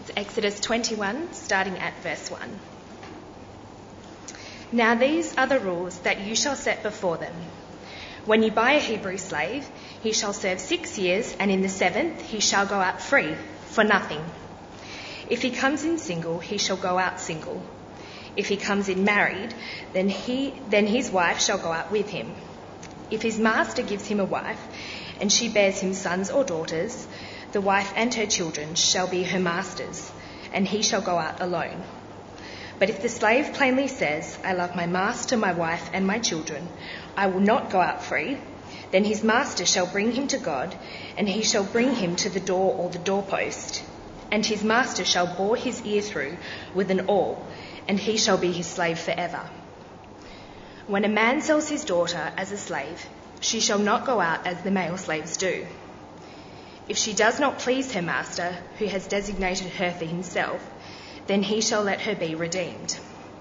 It's Exodus 21, starting at verse 1. Now these are the rules that you shall set before them. When you buy a Hebrew slave, he shall serve 6 years, and in the 7th he shall go out free, for nothing. If he comes in single, he shall go out single. If he comes in married, then his wife shall go out with him. If his master gives him a wife, and she bears him sons or daughters, the wife and her children shall be her master's, and he shall go out alone. But if the slave plainly says, I love my master, my wife, and my children, I will not go out free, then his master shall bring him to God, and he shall bring him to the door or the doorpost. And his master shall bore his ear through with an awl, and he shall be his slave forever. When a man sells his daughter as a slave, she shall not go out as the male slaves do. If she does not please her master, who has designated her for himself, then he shall let her be redeemed.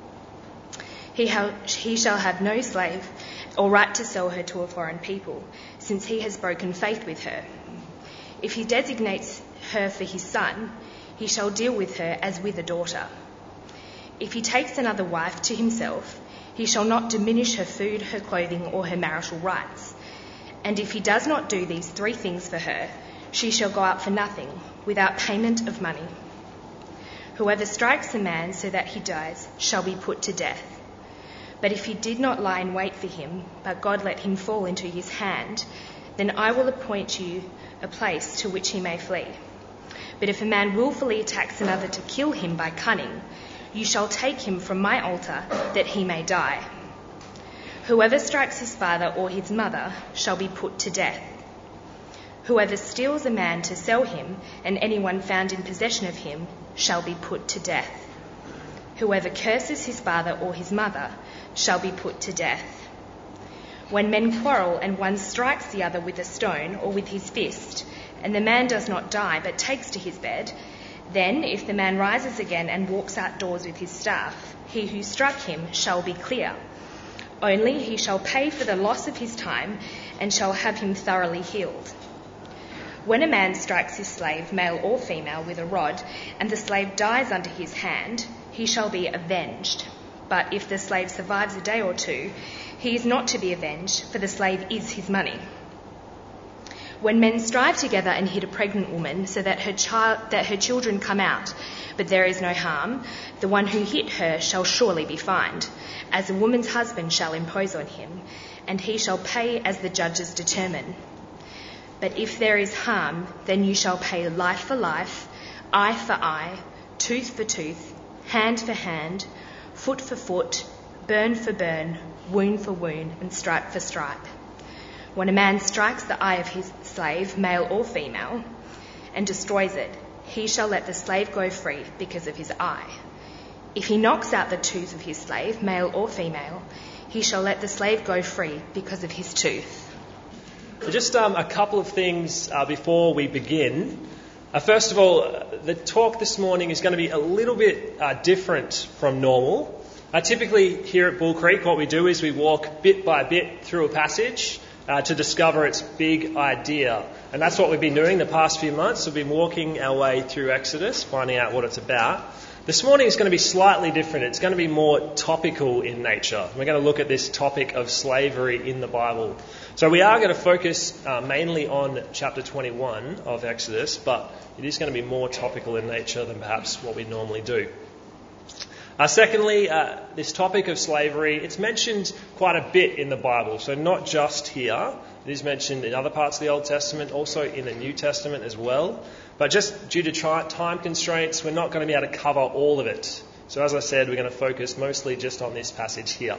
He shall have no slave or right to sell her to a foreign people, since he has broken faith with her. If he designates her for his son, he shall deal with her as with a daughter. If he takes another wife to himself, he shall not diminish her food, her clothing, or her marital rights. And if he does not do these 3 things for her, she shall go out for nothing, without payment of money. Whoever strikes a man so that he dies shall be put to death. But if he did not lie in wait for him, but God let him fall into his hand, then I will appoint you a place to which he may flee. But if a man willfully attacks another to kill him by cunning, you shall take him from my altar that he may die. Whoever strikes his father or his mother shall be put to death. Whoever steals a man to sell him, and anyone found in possession of him, shall be put to death. Whoever curses his father or his mother shall be put to death. When men quarrel and one strikes the other with a stone or with his fist, and the man does not die but takes to his bed, then if the man rises again and walks outdoors with his staff, he who struck him shall be clear. Only he shall pay for the loss of his time and shall have him thoroughly healed. When a man strikes his slave, male or female, with a rod, and the slave dies under his hand, he shall be avenged. But if the slave survives a day or 2, he is not to be avenged, for the slave is his money. When men strive together and hit a pregnant woman so that her children come out, but there is no harm, the one who hit her shall surely be fined, as a woman's husband shall impose on him, and he shall pay as the judges determine. But if there is harm, then you shall pay life for life, eye for eye, tooth for tooth, hand for hand, foot for foot, burn for burn, wound for wound, and stripe for stripe. When a man strikes the eye of his slave, male or female, and destroys it, he shall let the slave go free because of his eye. If he knocks out the tooth of his slave, male or female, he shall let the slave go free because of his tooth. So just a couple of things before we begin. First of all, the talk this morning is going to be a little bit different from normal. Typically here at Bull Creek, what we do is we walk bit by bit through a passage to discover its big idea. And that's what we've been doing the past few months. We've been walking our way through Exodus, finding out what it's about. This morning is going to be slightly different. It's going to be more topical in nature. We're going to look at this topic of slavery in the Bible. So we are going to focus mainly on chapter 21 of Exodus, but it is going to be more topical in nature than perhaps what we normally do. Secondly, this topic of slavery, it's mentioned quite a bit in the Bible. So not just here. It is mentioned in other parts of the Old Testament, also in the New Testament as well. But just due to time constraints, we're not going to be able to cover all of it. So as I said, we're going to focus mostly just on this passage here.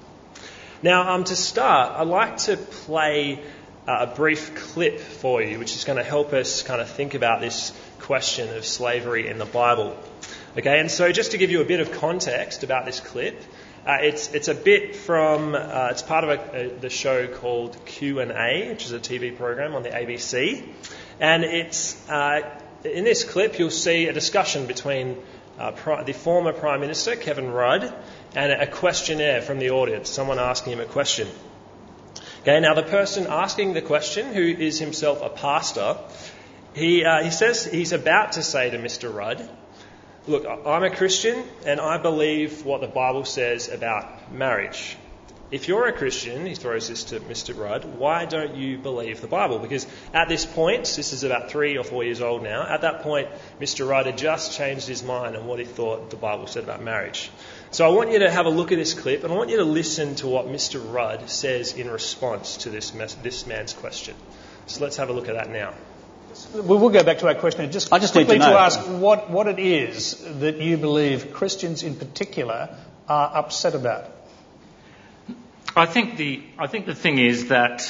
Now, to start, I'd like to play a brief clip for you, which is going to help us kind of think about this question of slavery in the Bible. Okay, and so just to give you a bit of context about this clip, it's a bit from, it's part of the show called Q&A, which is a TV program on the ABC. And it's, in this clip, you'll see a discussion between the former Prime Minister, Kevin Rudd, and a questionnaire from the audience, someone asking him a question. Okay, now the person asking the question, who is himself a pastor, he says he's about to say to Mr. Rudd, Look, I'm a Christian and I believe what the Bible says about marriage. If you're a Christian, he throws this to Mr. Rudd, why don't you believe the Bible? Because at this point, this is about 3 or 4 years old now, at that point, Mr. Rudd had just changed his mind on what he thought the Bible said about marriage. So I want you to have a look at this clip and I want you to listen to what Mr. Rudd says in response to this man's question. So let's have a look at that now. We will go back to our question. I just need to know. ask what it is that you believe Christians in particular are upset about. I think the thing is that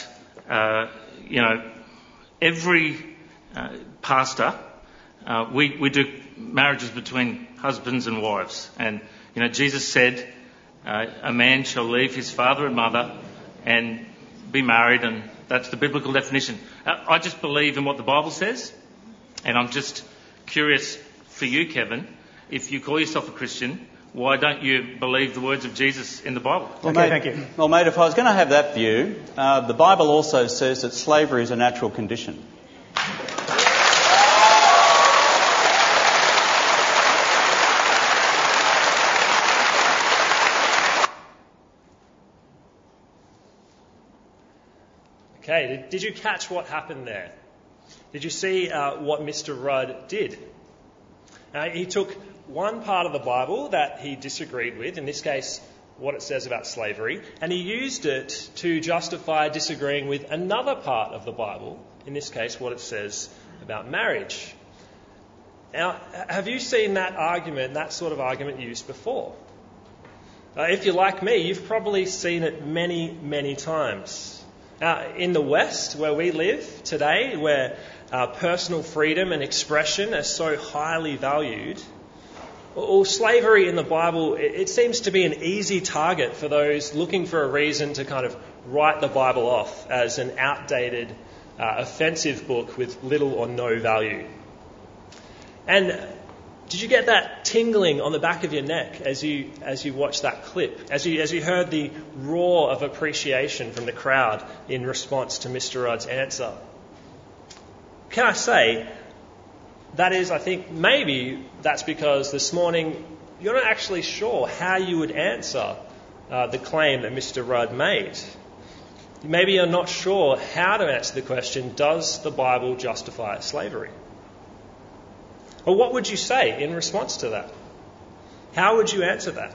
every pastor we do marriages between husbands and wives, and Jesus said a man shall leave his father and mother and be married, and that's the biblical definition. I just believe in what the Bible says, and I'm just curious for you, Kevin, if you call yourself a Christian, why don't you believe the words of Jesus in the Bible? Well, okay, thank you. Well, mate, if I was going to have that view, the Bible also says that slavery is a natural condition. Okay, did you catch what happened there? Did you see what Mr. Rudd did? He took one part of the Bible that he disagreed with, in this case, what it says about slavery, and he used it to justify disagreeing with another part of the Bible, in this case, what it says about marriage. Now, have you seen that sort of argument used before? If you're like me, you've probably seen it many, many times. In the West, where we live today, where personal freedom and expression are so highly valued, well, slavery in the Bible, it seems to be an easy target for those looking for a reason to kind of write the Bible off as an outdated, offensive book with little or no value. And did you get that tingling on the back of your neck as you watched that clip, as you heard the roar of appreciation from the crowd in response to Mr. Rudd's answer? Can I say, that is, I think maybe that's because this morning you're not actually sure how you would answer the claim that Mr. Rudd made. Maybe you're not sure how to answer the question, does the Bible justify slavery? Well, what would you say in response to that? How would you answer that?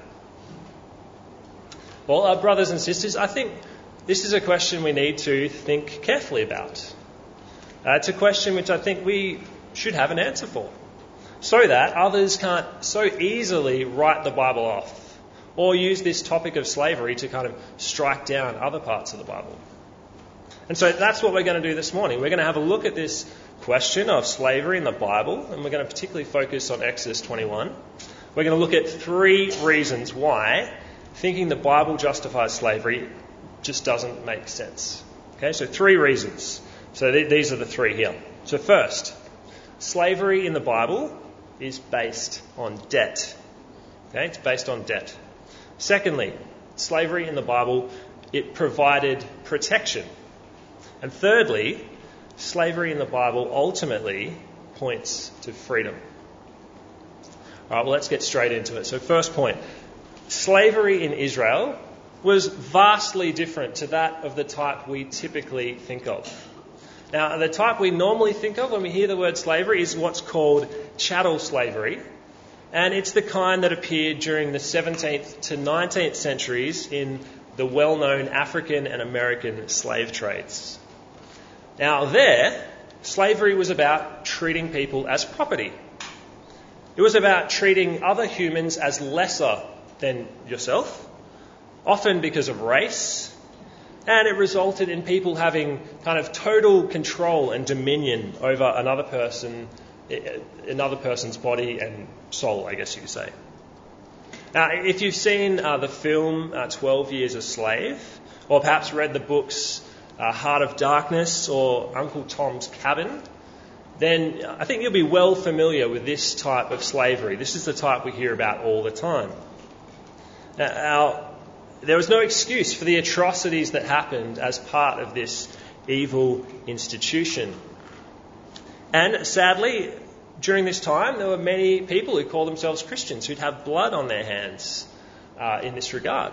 Well, brothers and sisters, I think this is a question we need to think carefully about. It's a question which I think we should have an answer for, so that others can't so easily write the Bible off or use this topic of slavery to kind of strike down other parts of the Bible. And so that's what we're going to do this morning. We're going to have a look at this question of slavery in the Bible, and we're going to particularly focus on Exodus 21. We're going to look at 3 reasons why thinking the Bible justifies slavery just doesn't make sense. Okay, so 3 reasons. So these are the 3 here. So first, slavery in the Bible is based on debt. Okay, it's based on debt. Secondly, slavery in the Bible, it provided protection. And thirdly, slavery in the Bible ultimately points to freedom. All right, well, let's get straight into it. So first point, slavery in Israel was vastly different to that of the type we typically think of. Now, the type we normally think of when we hear the word slavery is what's called chattel slavery, and it's the kind that appeared during the 17th to 19th centuries in the well-known African and American slave trades. Now there, slavery was about treating people as property. It was about treating other humans as lesser than yourself, often because of race, and it resulted in people having kind of total control and dominion over another person's body and soul, I guess you could say. Now, if you've seen the film 12 Years a Slave, or perhaps read the books Heart of Darkness or Uncle Tom's Cabin, then I think you'll be well familiar with this type of slavery. This is the type we hear about all the time. Now, there was no excuse for the atrocities that happened as part of this evil institution. And sadly, during this time, there were many people who called themselves Christians who'd have blood on their hands in this regard.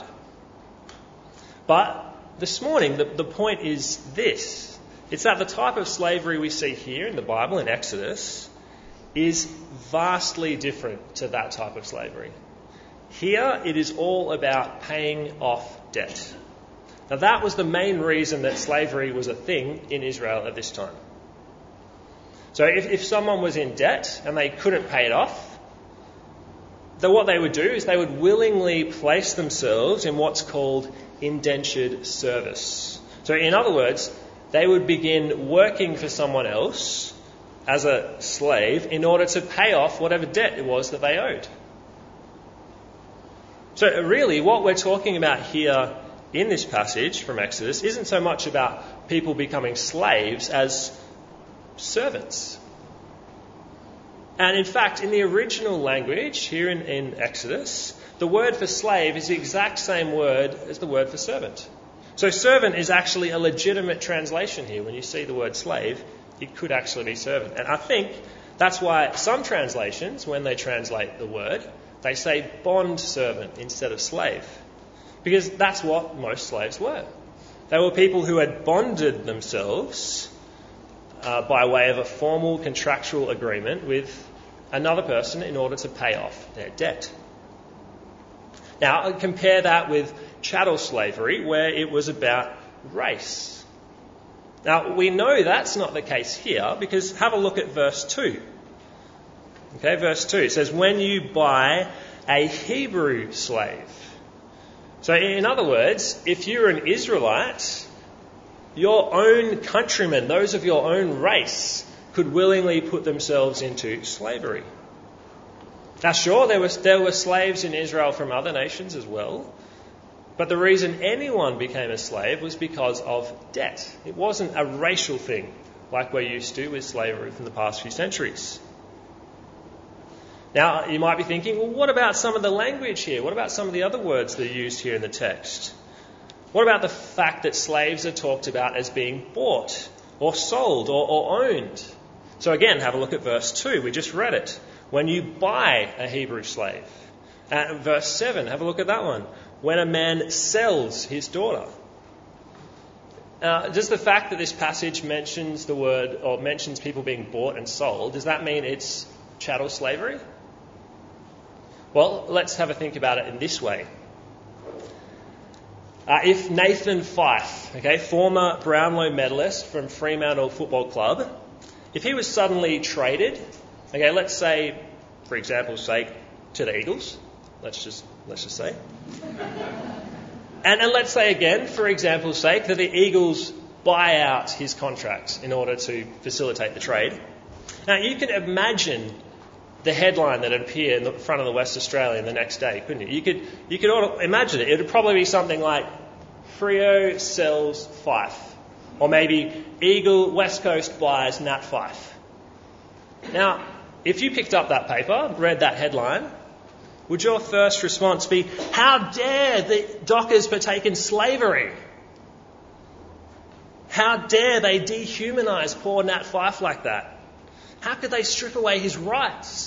But this morning, the point is this. It's that the type of slavery we see here in the Bible, in Exodus, is vastly different to that type of slavery. Here, it is all about paying off debt. Now, that was the main reason that slavery was a thing in Israel at this time. So if someone was in debt and they couldn't pay it off, then what they would do is they would willingly place themselves in what's called indentured service. So in other words, they would begin working for someone else as a slave in order to pay off whatever debt it was that they owed. So really, what we're talking about here in this passage from Exodus isn't so much about people becoming slaves as servants. And in fact, in the original language here in Exodus, the word for slave is the exact same word as the word for servant. So servant is actually a legitimate translation here. When you see the word slave, it could actually be servant. And I think that's why some translations, when they translate the word, they say bond servant instead of slave. Because that's what most slaves were. They were people who had bonded themselves by way of a formal contractual agreement with another person in order to pay off their debt. Now, compare that with chattel slavery, where it was about race. Now, we know that's not the case here, because have a look at verse 2. Okay, verse 2, it says, when you buy a Hebrew slave. So in other words, if you're an Israelite, your own countrymen, those of your own race, could willingly put themselves into slavery. Now sure, there were slaves in Israel from other nations as well, but the reason anyone became a slave was because of debt. It wasn't a racial thing like we're used to with slavery from the past few centuries. Now, you might be thinking, well, what about some of the language here? What about some of the other words that are used here in the text? What about the fact that slaves are talked about as being bought or sold or owned? So again, have a look at verse 2. We just read it. When you buy a Hebrew slave. Verse 7, have a look at that one. When a man sells his daughter. Does the fact that this passage mentions the word, or mentions people being bought and sold, does that mean it's chattel slavery? Well, let's have a think about it in this way. If Nathan Fyfe, former Brownlow medalist from Fremantle Football Club, if he was suddenly traded, let's say, for example's sake, to the Eagles, let's just say, and let's say again, for example's sake, that the Eagles buy out his contract in order to facilitate the trade. Now, you can imagine the headline that would appear in the front of the West Australian the next day, couldn't you? You could imagine it. It would probably be something like, Freo sells Fyfe. Or maybe Eagle West Coast buys Nat Fyfe. Now, if you picked up that paper, read that headline, would your first response be, how dare the Dockers partake in slavery? How dare they dehumanise poor Nat Fyfe like that? How could they strip away his rights?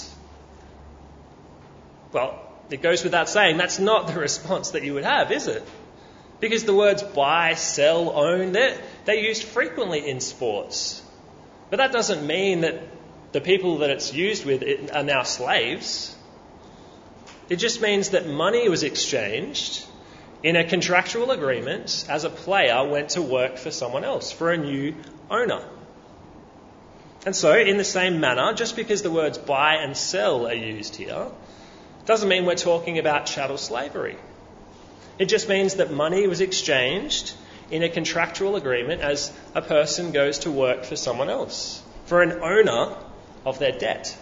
Well, it goes without saying, that's not the response that you would have, is it? Because the words buy, sell, own, they're used frequently in sports. But that doesn't mean that the people that it's used with are now slaves. It just means that money was exchanged in a contractual agreement as a player went to work for someone else, for a new owner. And so, in the same manner, just because the words buy and sell are used here, doesn't mean we're talking about chattel slavery. It just means that money was exchanged in a contractual agreement as a person goes to work for someone else, for an owner of their debt.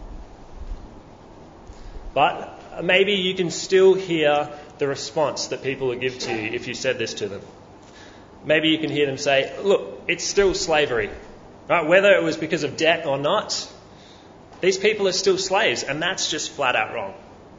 But maybe you can still hear the response that people would give to you if you said this to them. Maybe you can hear them say, look, it's still slavery. Right? Whether it was because of debt or not, these people are still slaves, and that's just flat out wrong.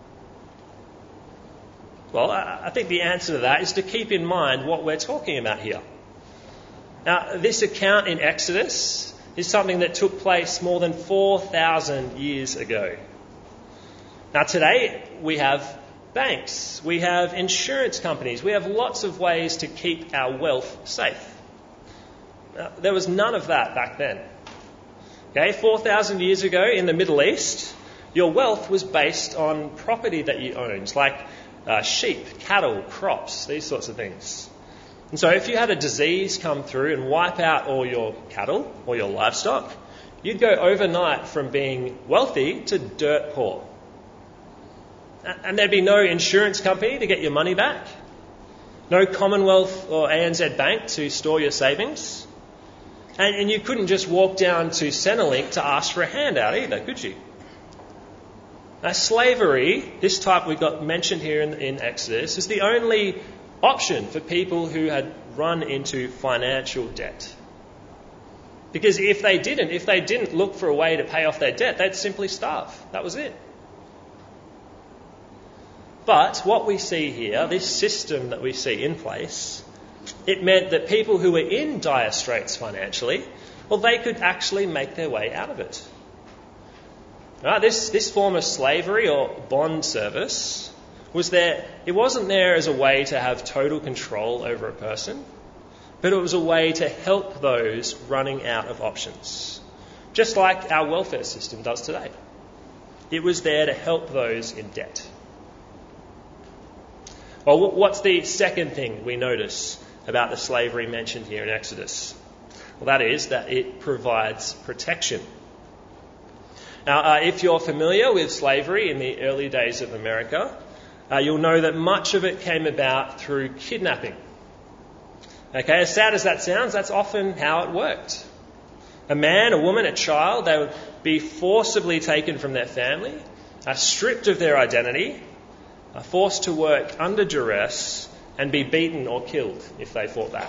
Well, I think the answer to that is to keep in mind what we're talking about here. Now, this account in Exodus is something that took place more than 4,000 years ago. Now today we have banks, we have insurance companies, we have lots of ways to keep our wealth safe. Now, there was none of that back then. Okay, 4,000 years ago in the Middle East, your wealth was based on property that you owned, like sheep, cattle, crops, these sorts of things. And so if you had a disease come through and wipe out all your cattle or your livestock, you'd go overnight from being wealthy to dirt poor. And there'd be no insurance company to get your money back, no Commonwealth or ANZ Bank to store your savings, and you couldn't just walk down to Centrelink to ask for a handout either, could you? Now, slavery, this type we got mentioned here in Exodus, is the only option for people who had run into financial debt. Because if they didn't look for a way to pay off their debt, they'd simply starve. That was it. But what we see here, this system that we see in place, it meant that people who were in dire straits financially, well, they could actually make their way out of it. Right, this form of slavery or bond service was there. It wasn't there as a way to have total control over a person, but it was a way to help those running out of options, just like our welfare system does today. It was there to help those in debt. Well, what's the second thing we notice about the slavery mentioned here in Exodus? Well, that is that it provides protection. Now, if you're familiar with slavery in the early days of America, you'll know that much of it came about through kidnapping. Okay, as sad as that sounds, that's often how it worked. A man, a woman, a child, they would be forcibly taken from their family, stripped of their identity, forced to work under duress, and be beaten or killed if they fought back.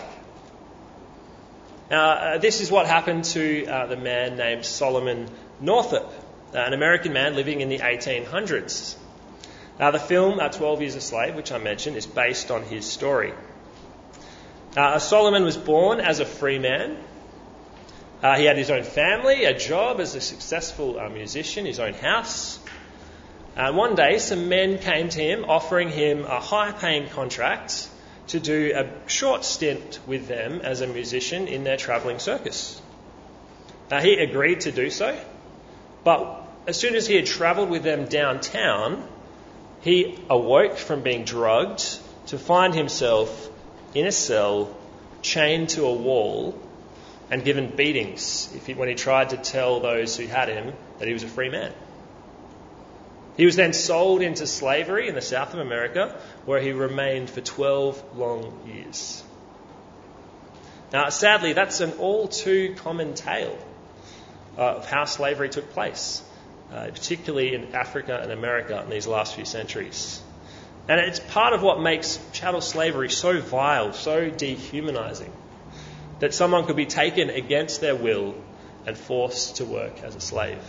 Now, this is what happened to the man named Solomon Northup, an American man living in the 1800s. The film 12 Years a Slave, which I mentioned, is based on his story. Solomon was born as a free man. He had his own family, a job as a successful musician, his own house. One day, some men came to him offering him a high-paying contract to do a short stint with them as a musician in their travelling circus. He agreed to do so, but as soon as he had travelled with them downtown, he awoke from being drugged to find himself in a cell, chained to a wall, and given beatings when he tried to tell those who had him that he was a free man. He was then sold into slavery in the south of America, where he remained for 12 long years. Now, sadly, that's an all too common tale of how slavery took place, particularly in Africa and America in these last few centuries. And it's part of what makes chattel slavery so vile, so dehumanising, that someone could be taken against their will and forced to work as a slave.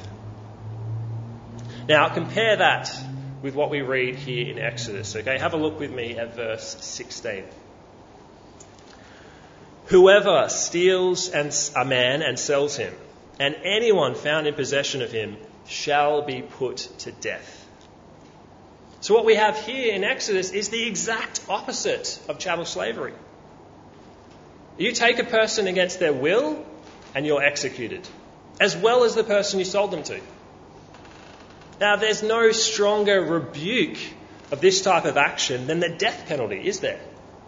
Now, compare that with what we read here in Exodus. Okay, have a look with me at verse 16. Whoever steals a man and sells him, and anyone found in possession of him, shall be put to death. So what we have here in Exodus is the exact opposite of chattel slavery. You take a person against their will and you're executed, as well as the person you sold them to. Now, there's no stronger rebuke of this type of action than the death penalty, is there?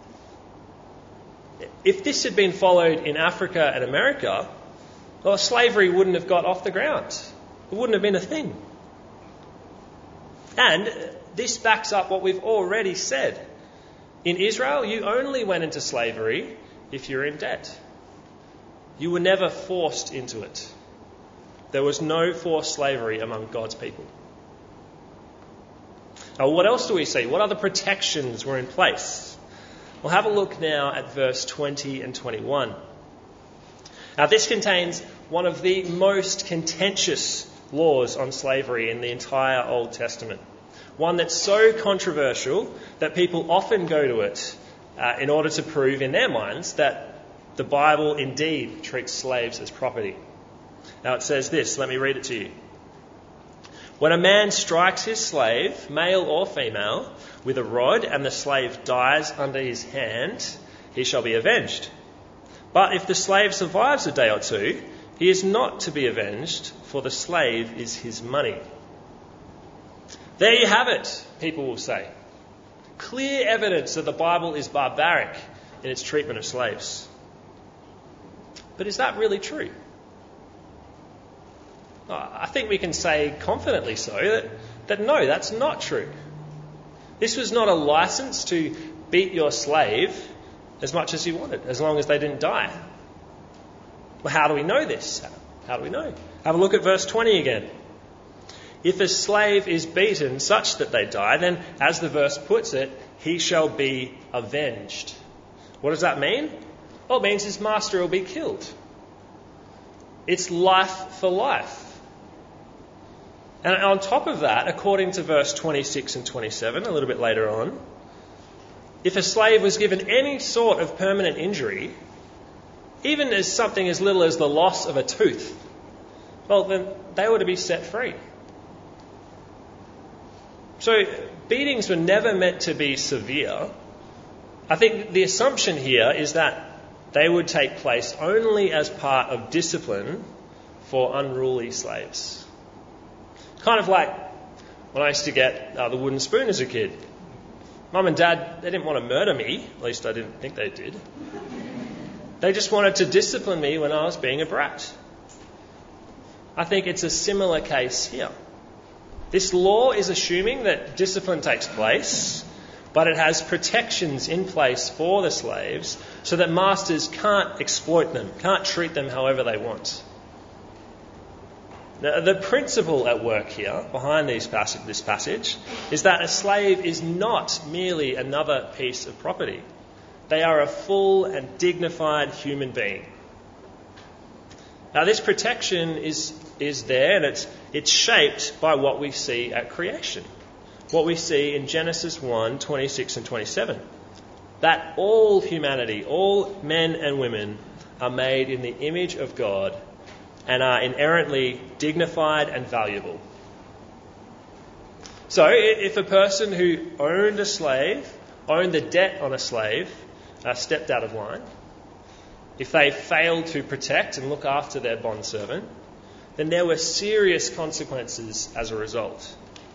If this had been followed in Africa and America, well, slavery wouldn't have got off the ground. It wouldn't have been a thing. And this backs up what we've already said. In Israel, you only went into slavery if you're in debt. You were never forced into it. There was no forced slavery among God's people. Now, what else do we see? What other protections were in place? We'll have a look now at verse 20 and 21. Now, this contains one of the most contentious laws on slavery in the entire Old Testament. One that's so controversial that people often go to it in order to prove in their minds that the Bible indeed treats slaves as property. Now it says this, let me read it to you. When a man strikes his slave, male or female, with a rod, and the slave dies under his hand, he shall be avenged. But if the slave survives a day or two, he is not to be avenged, for the slave is his money. There you have it, people will say. Clear evidence that the Bible is barbaric in its treatment of slaves. But is that really true? I think we can say confidently so that no, that's not true. This was not a license to beat your slave as much as you wanted, as long as they didn't die. Well, how do we know this? How do we know? Have a look at verse 20 again. If a slave is beaten such that they die, then, as the verse puts it, he shall be avenged. What does that mean? Well, it means his master will be killed. It's life for life. And on top of that, according to verse 26 and 27, a little bit later on, if a slave was given any sort of permanent injury, even as something as little as the loss of a tooth, well, then they were to be set free. So beatings were never meant to be severe. I think the assumption here is that they would take place only as part of discipline for unruly slaves. Kind of like when I used to get the wooden spoon as a kid. Mum and Dad, they didn't want to murder me, at least I didn't think they did. They just wanted to discipline me when I was being a brat. I think it's a similar case here. This law is assuming that discipline takes place, but it has protections in place for the slaves so that masters can't exploit them, can't treat them however they want. Now, the principle at work here, behind this passage, is that a slave is not merely another piece of property. They are a full and dignified human being. Now, this protection is there, and it's shaped by what we see at creation. What we see in Genesis 1, 26 and 27. That all humanity, all men and women, are made in the image of God and are inherently dignified and valuable. So, if a person who owned a slave, owned the debt on a slave, stepped out of line, if they failed to protect and look after their bondservant, then there were serious consequences as a result.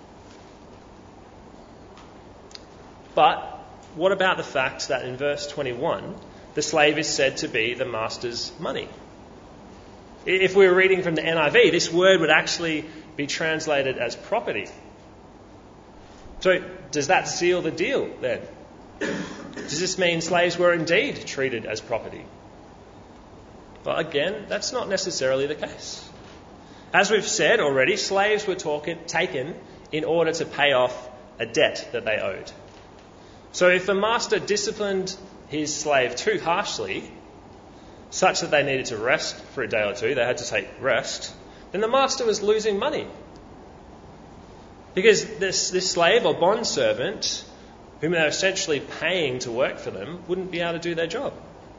But what about the fact that in verse 21, the slave is said to be the master's money? If we were reading from the NIV, this word would actually be translated as property. So does that seal the deal then? Does this mean slaves were indeed treated as property? Well, again, that's not necessarily the case. As we've said already, slaves were taken in order to pay off a debt that they owed. So if a master disciplined his slave too harshly, such that they needed to rest for a day or two, they had to take rest, then the master was losing money. Because this slave or bondservant, whom they're essentially paying to work for them, wouldn't be able to do their job.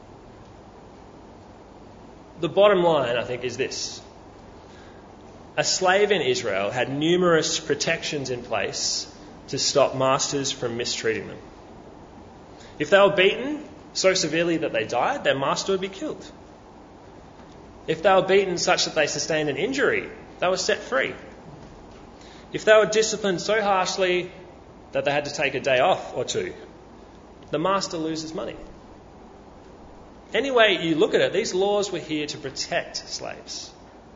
The bottom line, I think, is this. A slave in Israel had numerous protections in place to stop masters from mistreating them. If they were beaten so severely that they died, their master would be killed. If they were beaten such that they sustained an injury, they were set free. If they were disciplined so harshly that they had to take a day off or two, the master loses money. Any way you look at it, these laws were here to protect slaves.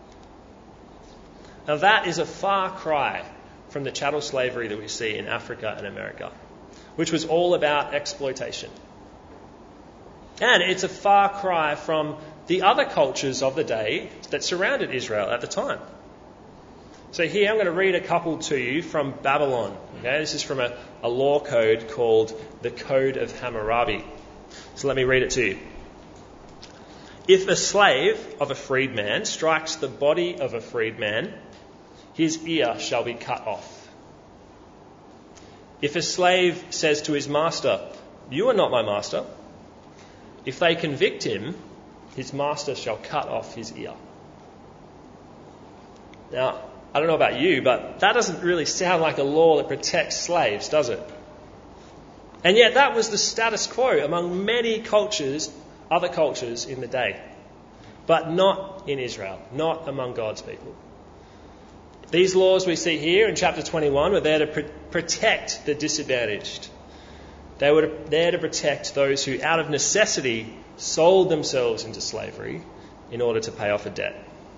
Now that is a far cry from the chattel slavery that we see in Africa and America, which was all about exploitation. And it's a far cry from the other cultures of the day that surrounded Israel at the time. So here I'm going to read a couple to you from Babylon. Okay, this is from a law code called the Code of Hammurabi. So let me read it to you. If a slave of a freedman strikes the body of a freedman, his ear shall be cut off. If a slave says to his master, "You are not my master," if they convict him, his master shall cut off his ear. Now, I don't know about you, but that doesn't really sound like a law that protects slaves, does it? And yet that was the status quo among many cultures, other cultures in the day. But not in Israel, not among God's people. These laws we see here in chapter 21 were there to protect the disadvantaged. They were there to protect those who, out of necessity, sold themselves into slavery in order to pay off a debt.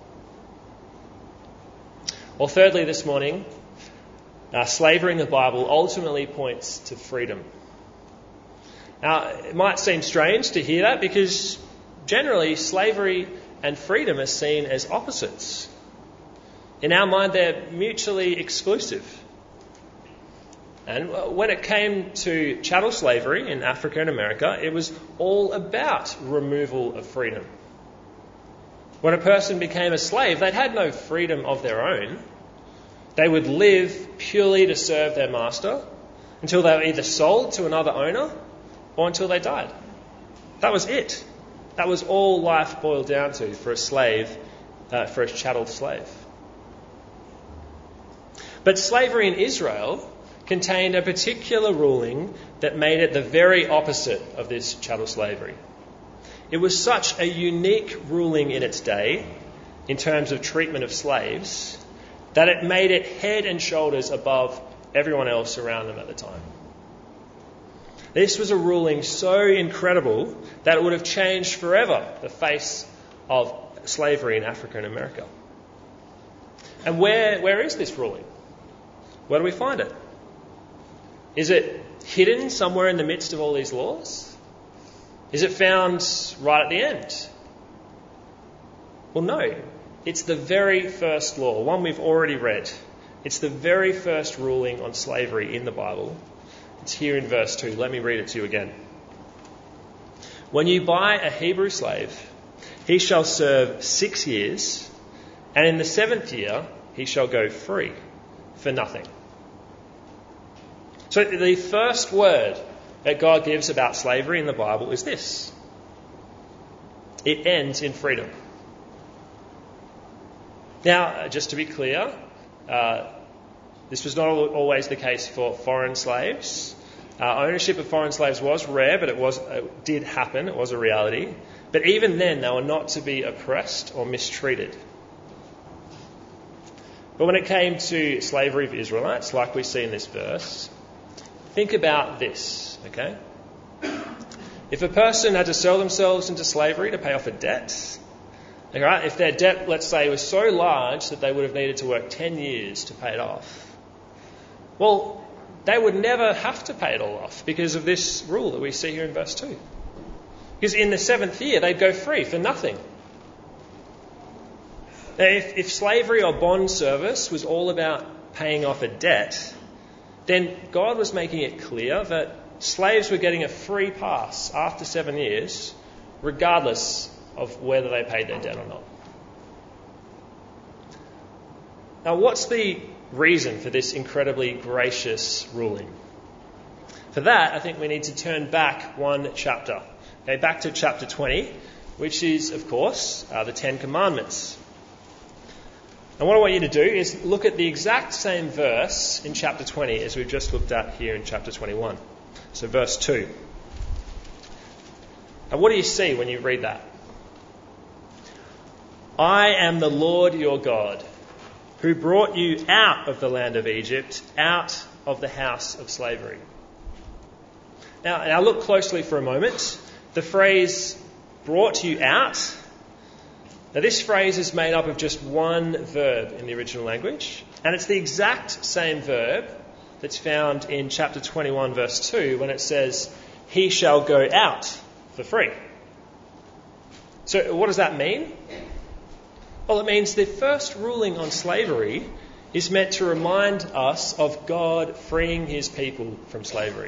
Well, thirdly, this morning, slavery in the Bible ultimately points to freedom. Now, it might seem strange to hear that because generally slavery and freedom are seen as opposites. In our mind, they're mutually exclusive. And when it came to chattel slavery in Africa and America, it was all about removal of freedom. When a person became a slave, they'd had no freedom of their own. They would live purely to serve their master until they were either sold to another owner or until they died. That was it. That was all life boiled down to for a slave, for a chattel slave. But slavery in Israel contained a particular ruling that made it the very opposite of this chattel slavery. It was such a unique ruling in its day, in terms of treatment of slaves, that it made it head and shoulders above everyone else around them at the time. This was a ruling so incredible that it would have changed forever the face of slavery in Africa and America. And where is this ruling? Where do we find it? Is it hidden somewhere in the midst of all these laws? Is it found right at the end? Well, no. It's the very first law, one we've already read. It's the very first ruling on slavery in the Bible. It's here in verse 2. Let me read it to you again. When you buy a Hebrew slave, he shall serve 6 years, and in the 7th year he shall go free for nothing. So the first word that God gives about slavery in the Bible is this. It ends in freedom. Now, just to be clear, this was not always the case for foreign slaves. Ownership of foreign slaves was rare, but it did happen. It was a reality. But even then, they were not to be oppressed or mistreated. But when it came to slavery of Israelites, like we see in this verse, think about this, okay? If a person had to sell themselves into slavery to pay off a debt, right, if their debt, let's say, was so large that they would have needed to work 10 years to pay it off, well, they would never have to pay it all off because of this rule that we see here in verse 2. Because in the 7th year, they'd go free for nothing. Now, if slavery or bond service was all about paying off a debt, then God was making it clear that slaves were getting a free pass after 7 years, regardless of whether they paid their debt or not. Now, what's the reason for this incredibly gracious ruling? For that, I think we need to turn back one chapter. Okay, back to chapter 20, which is, of course, the Ten Commandments. And what I want you to do is look at the exact same verse in chapter 20 as we've just looked at here in chapter 21. So verse 2. And what do you see when you read that? I am the Lord your God, who brought you out of the land of Egypt, out of the house of slavery. Now look closely for a moment. The phrase, brought you out. Now this phrase is made up of just one verb in the original language, and it's the exact same verb that's found in chapter 21 verse 2 when it says, he shall go out for free. So what does that mean? Well, it means the first ruling on slavery is meant to remind us of God freeing his people from slavery.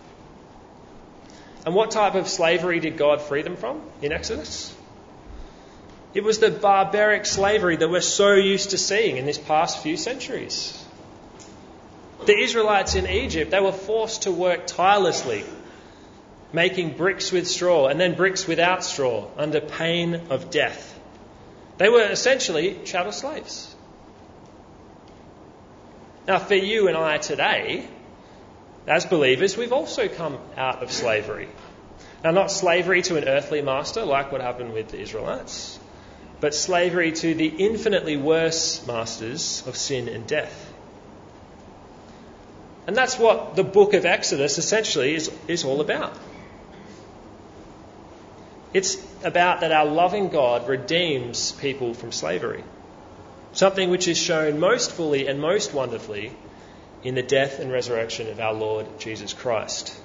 And what type of slavery did God free them from in Exodus? It was the barbaric slavery that we're so used to seeing in this past few centuries. The Israelites in Egypt, they were forced to work tirelessly, making bricks with straw and then bricks without straw under pain of death. They were essentially chattel slaves. Now, for you and I today, as believers, we've also come out of slavery. Now, not slavery to an earthly master like what happened with the Israelites, but slavery to the infinitely worse masters of sin and death. And that's what the book of Exodus essentially is all about. It's about that our loving God redeems people from slavery, something which is shown most fully and most wonderfully in the death and resurrection of our Lord Jesus Christ.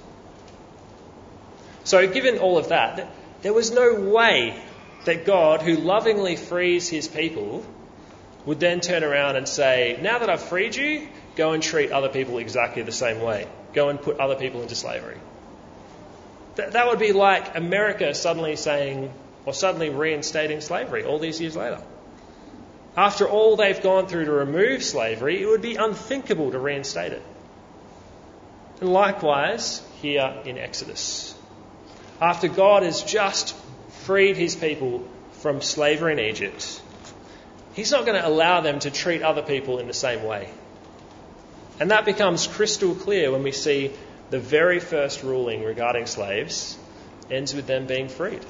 So given all of that, there was no way that God, who lovingly frees his people, would then turn around and say, now that I've freed you, go and treat other people exactly the same way. Go and put other people into slavery. That would be like America suddenly saying, or suddenly reinstating slavery all these years later. After all they've gone through to remove slavery, it would be unthinkable to reinstate it. And likewise, here in Exodus. After God has just freed his people from slavery in Egypt, he's not going to allow them to treat other people in the same way. And that becomes crystal clear when we see the very first ruling regarding slaves ends with them being freed.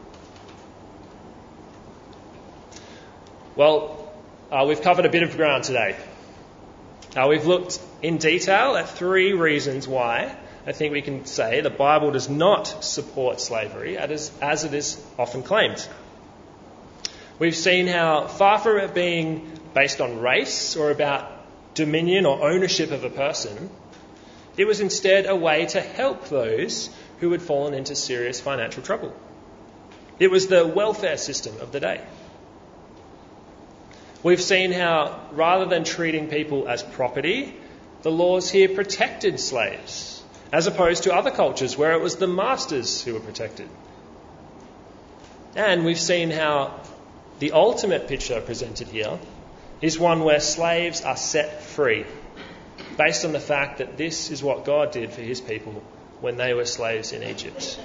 Well, we've covered a bit of ground today. We've looked in detail at 3 reasons why I think we can say the Bible does not support slavery as it is often claimed. We've seen how far from it being based on race or about dominion or ownership of a person, it was instead a way to help those who had fallen into serious financial trouble. It was the welfare system of the day. We've seen how, rather than treating people as property, the laws here protected slaves, as opposed to other cultures where it was the masters who were protected. And we've seen how the ultimate picture presented here is one where slaves are set free, based on the fact that this is what God did for his people when they were slaves in Egypt.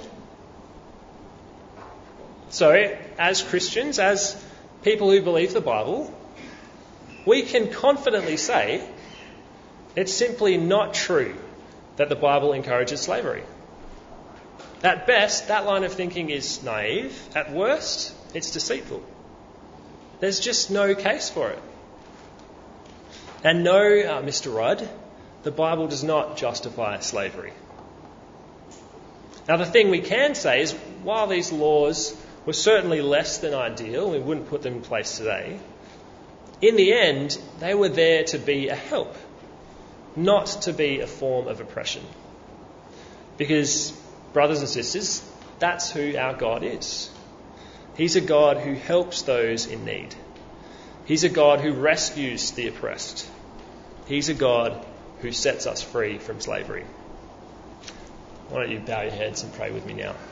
So, as Christians, as people who believe the Bible, we can confidently say it's simply not true that the Bible encourages slavery. At best, that line of thinking is naive. At worst, it's deceitful. There's just no case for it. And no, Mr. Rudd, the Bible does not justify slavery. Now, the thing we can say is, while these laws were certainly less than ideal, we wouldn't put them in place today, in the end, they were there to be a help, not to be a form of oppression. Because, brothers and sisters, that's who our God is. He's a God who helps those in need. He's a God who rescues the oppressed. He's a God who sets us free from slavery. Why don't you bow your heads and pray with me now?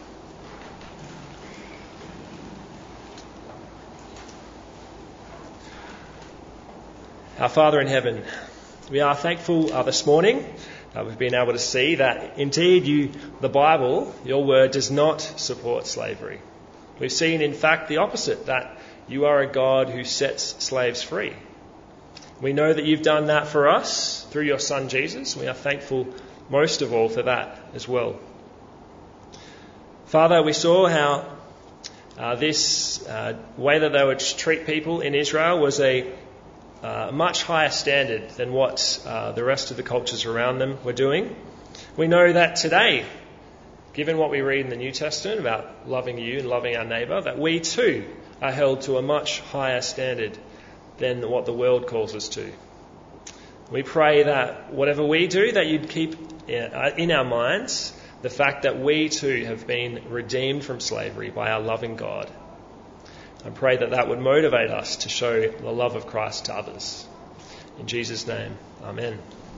Our Father in heaven, we are thankful this morning we've been able to see that indeed the Bible, your word, does not support slavery. We've seen, in fact, the opposite, that you are a God who sets slaves free. We know that you've done that for us through your Son Jesus. We are thankful most of all for that as well. Father, we saw how this way that they would treat people in Israel was a much higher standard than what the rest of the cultures around them were doing. We know that today, given what we read in the New Testament about loving you and loving our neighbour, that we too are held to a much higher standard than what the world calls us to. We pray that whatever we do, that you'd keep in our minds the fact that we too have been redeemed from slavery by our loving God. I pray that that would motivate us to show the love of Christ to others. In Jesus' name, amen.